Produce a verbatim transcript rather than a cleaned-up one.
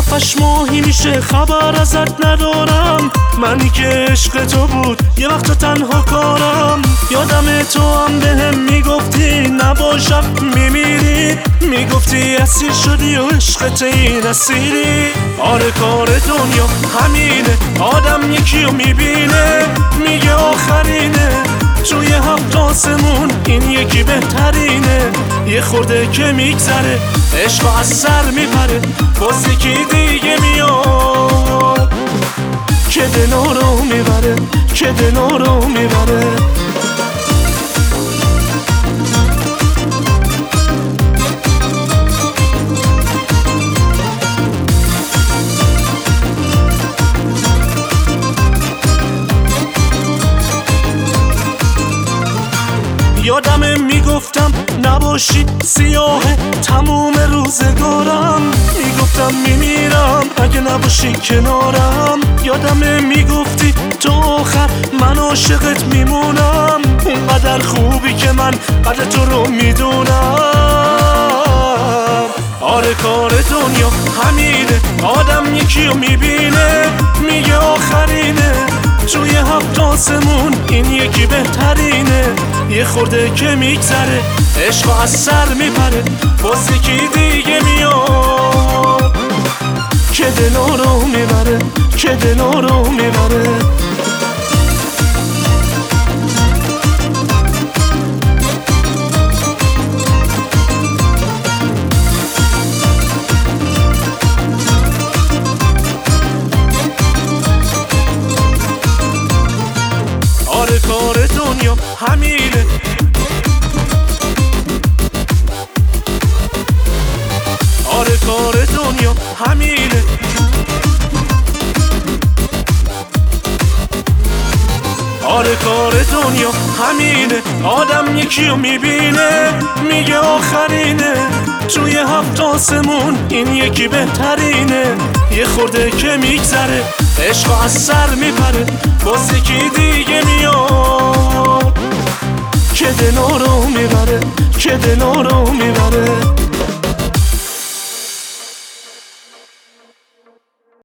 هفتش ماهی میشه خبر ازت ندارم، منی که عشق تو بود یه وقت تنها کارم. یادم تو هم بهم میگفتی نباشم میمیری، میگفتی اسیر شدی و عشقت این اسیری. آره کار دنیا همینه، آدم یکی رو میبینه میگه آخرینه، توی هفت آسمون این یکی بهترینه. یه خورده که میگذره عشق از سر میپره، باز یکی دیگه میاد که دلا رو میبره، که دلا رو میبره. یادمه میگفتم نباشی سیاه تموم روزگارم، میگفتم میمیرم اگه نباشی کنارم. یادمه میگفتی تو آخر من عاشقت میمونم، اونقدر خوبی که من قدر تو رو میدونم. آره کار دنیا همینه، آدم یکی رو میبینه میگه آخرینه، توی هفت آسمون این یکی بهترینه. یه خورده که میگذره عشق از سر میپره، باز یکی دیگه میاد که دلا رو میبره، که دلا رو میبره. آره کار دنیا همینه، آره کار دنیا همینه. آره کار دنیا همینه، آدم یکی رو میبینه میگه آخرینه، توی هفت آسمون این یکی بهترینه. یه خورده که میگذره عشق از سر میپره، باز یکی دیگه میاد که دلا رو میبره، که دلا رو میبره.